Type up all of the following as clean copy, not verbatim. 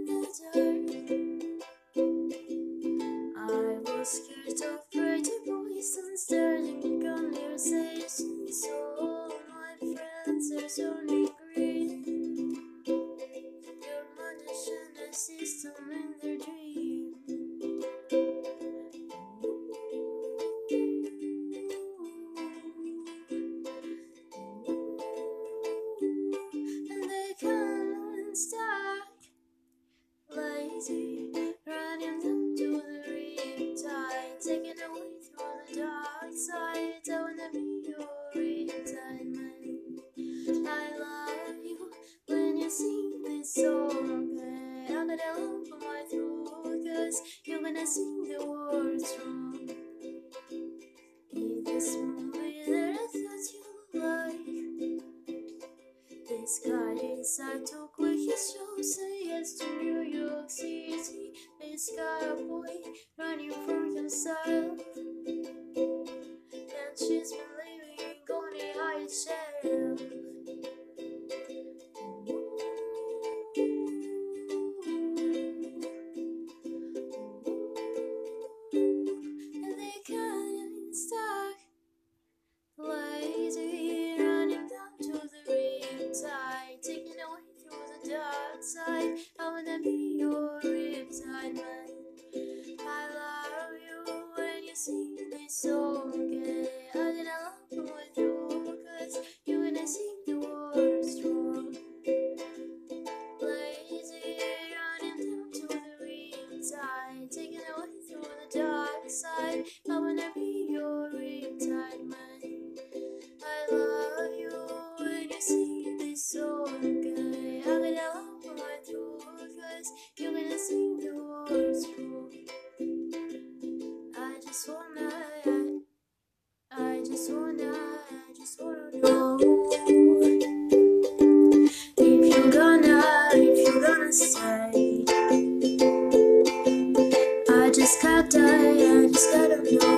I was scared of pretty boys and starting conversations. So all my friends are turning green. Your magician assistant in their dream. And they can't stop lazy, running down to the riptide, taking away through the dark side. I wanna be your riptide man. I love you when you sing this song. I'm gonna lump my throat, 'cause you're gonna sing the words wrong. If this movie that I thought you like, this guy decided to quit his show, say yes to New York City. This guy a boy running from himself, and she's been living on a high shelf. And they can't stop lazy, running down to the riptide, taking away through the dark side. I wanna be your riptide man. I love you when you sing this song. I'm gonna love you with you, 'cause you're gonna sing the words wrong. Lazy, running down to the riptide, taking away through the dark side. I wanna be your riptide man. I love you when you sing this song. I'm gonna love my throat, 'cause you're gonna sing the words wrong. I just wanna know if you're gonna stay. I just gotta know.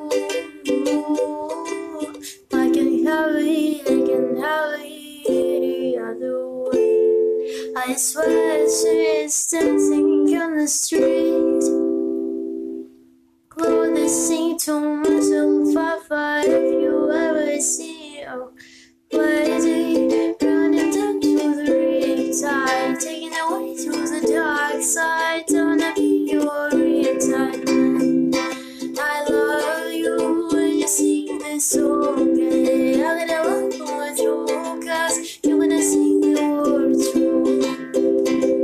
I can have it the other way. I swear she's dancing on the street.